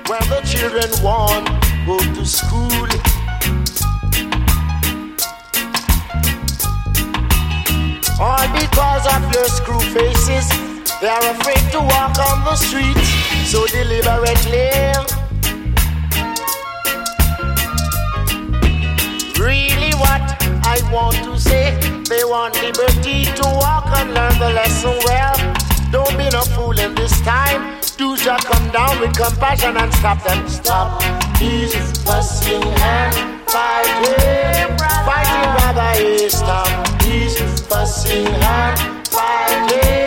where the children won't go to school. All because of your screw faces, they are afraid to walk on the streets so deliberately. Really what I want to say, they want liberty to walk and learn the lesson well. Don't be no fool in this time. Do just come down with compassion and stop them. Stop these fussing and fighting. Fighting, brother, stop these fussing and fighting.